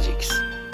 ماجیکس.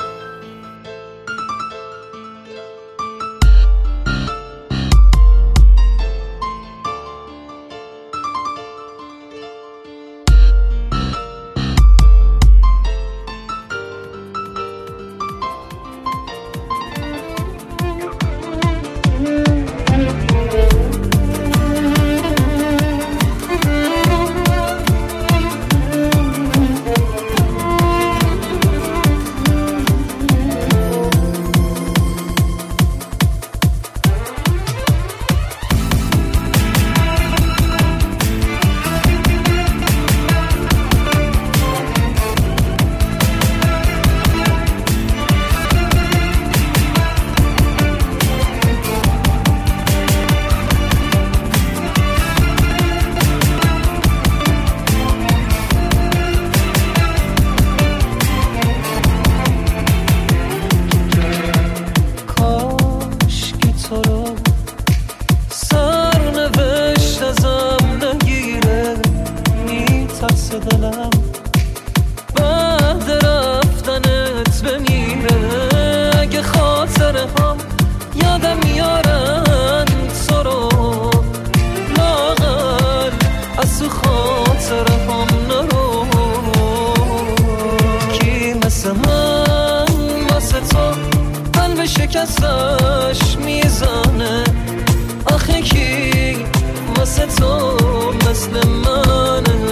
دلم بعد رفتنت بمیره، اگه خاطره هم یادم میارن تو رو، لاغر از تو خاطره هم نرو. کی مثل من واسه تو قلب شکستش میزنه، آخه کی واسه تو مثل منه؟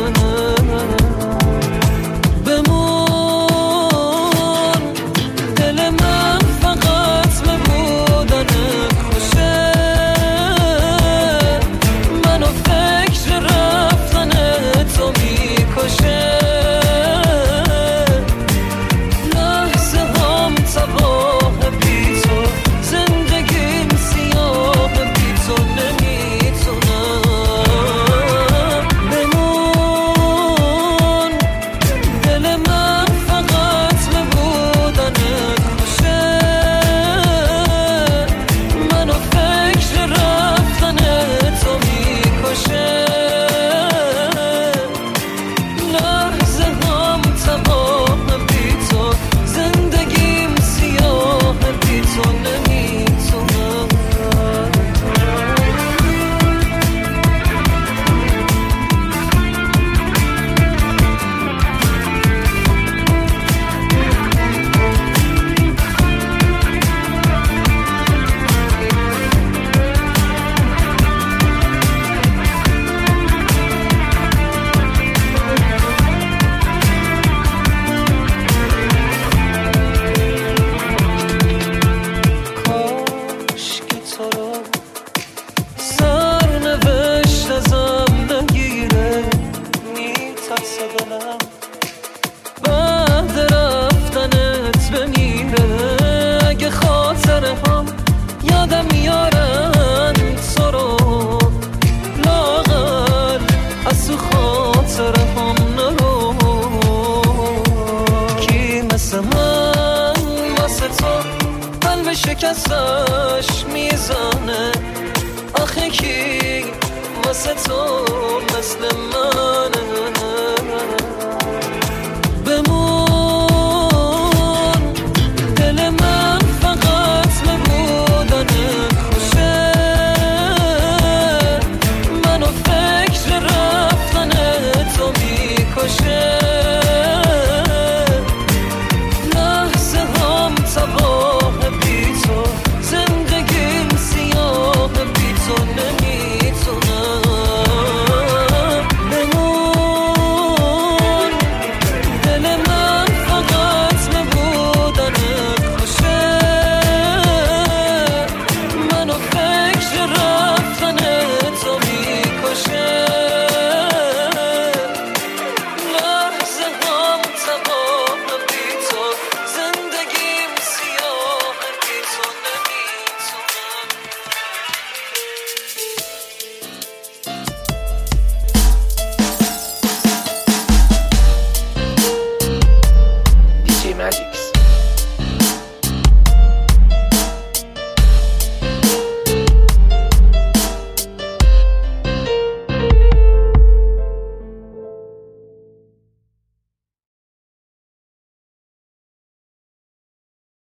بعد رفتنت بمیره، اگه خاطره هم یادم میارن تو رو، لاغر از تو خاطره هم نرو. کی مثل من واسه تو قلب شکستش میزنه، آخه کی واسه تو مثل منه؟